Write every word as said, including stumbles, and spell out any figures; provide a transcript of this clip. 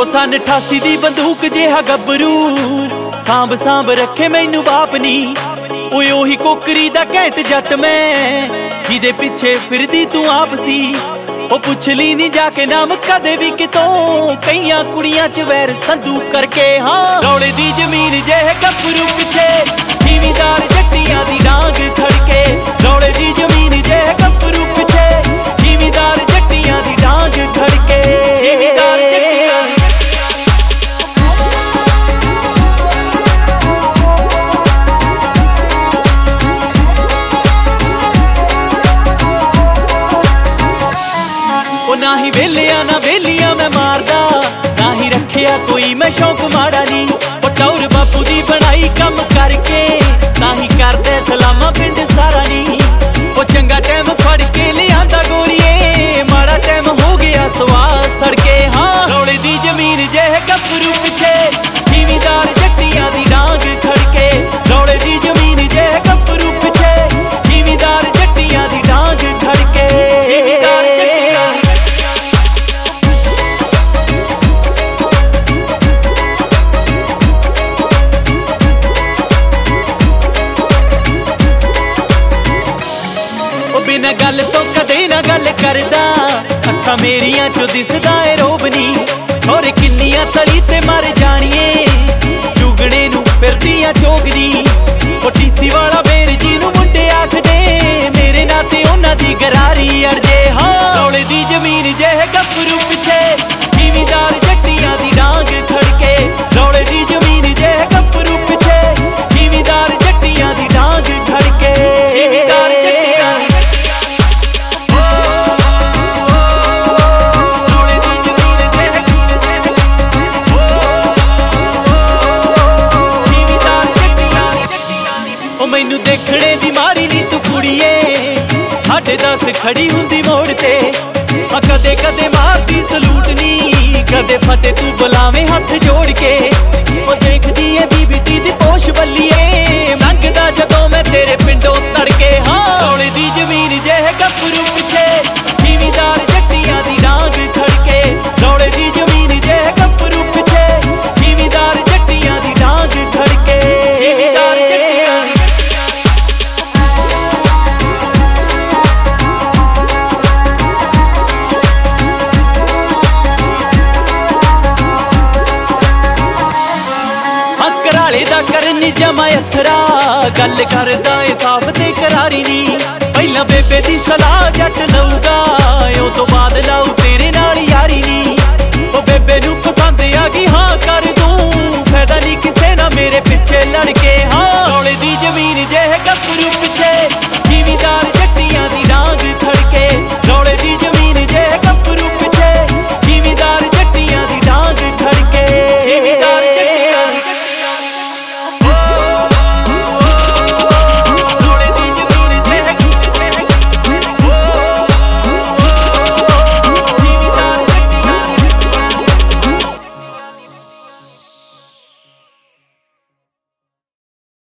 सन अठासी दी बंदूक जिहा गबरू सांभ सांभ रखे मैनू बाप नी। ओए ओही कोकरी दा घैंट जट मैं जिदे पिछे फिरदी तू आप सी। ओ पुछ ली नी जाके नाम कदे भी कितों कईयां कुड़ियां च वैर संधू करके। हाँ रौले दी जमीन जेह गबरू पिछे जिमीदार जट्टियां दी डांग खड़के। रौले दी जमीन जेह गबरू पिछे जिमीदार जट्टियां दी डांग खड़के। जिमीदार जट्टियां दी ना ही वेलिया ना वेलिया मैं मारदा ना ही रखिया कोई मैं शौक माड़ा नी। ओ टौर बापू दी बनाई कम करके ना ही करदे सलामा पिंड सारा नी। ओ चंगा टाइम फड़ के लियांदा गोरीए माड़ा टाइम हो गया सवा सड़के। हाँ रौले दी जमीन जेह गबरू पिछे जिमीदार जट्टियां दी डांग खड़के। रौले दी जमीन जेह गबरू पिछे जिमीदार जट्टियां दी डांग खड़के। जिमीदार जट्टियां बिना गल तो कदे ना गल करदा अखा मेरिया चो दिसदा ए रोब नी। और किन्नियां तली ते मर जानिए जुगने नू फिरदियां चोगदी। ओ टीसी वाला बेर जी नू मुंडे आखदे मेरे नाते उन्हां दी गरारी अड़जे। हाँ रौले दी जमीन जेह गबरू पिछे जिमीदार जट्टियां दी डांग खड़के। रौले दी जमीन जेह गबरू पिछे जिमीदार जट्टियां दी डांग खड़के। जिमीदार जट्टियां दी मैनू देखने दी मारी नी तू कुड़िए साढ़े दस खड़ी हुंदी मोड़ ते। कदे कदे मारती सलूट नी कदे फते तू बुलावे हथ जोड़ के। ओ देखदी है बीबीटी दी पोश बल्लिए लंघदा जदों मैं तेरे पिंडों तड़के। हाँ रौले दी जमीन जेह गबरू पिछे जिमीदार जट्टियां दी डांग खड़के। रौले दी जमीन जेह गबरू पिछे जिमीदार जट्टियां दी डांग खड़के। जिमीदार जट्टियां दी करनी जमा अथरा गल करदा ए साफ ते करारी नी। पहला बेबे दी सलाह जट लऊगा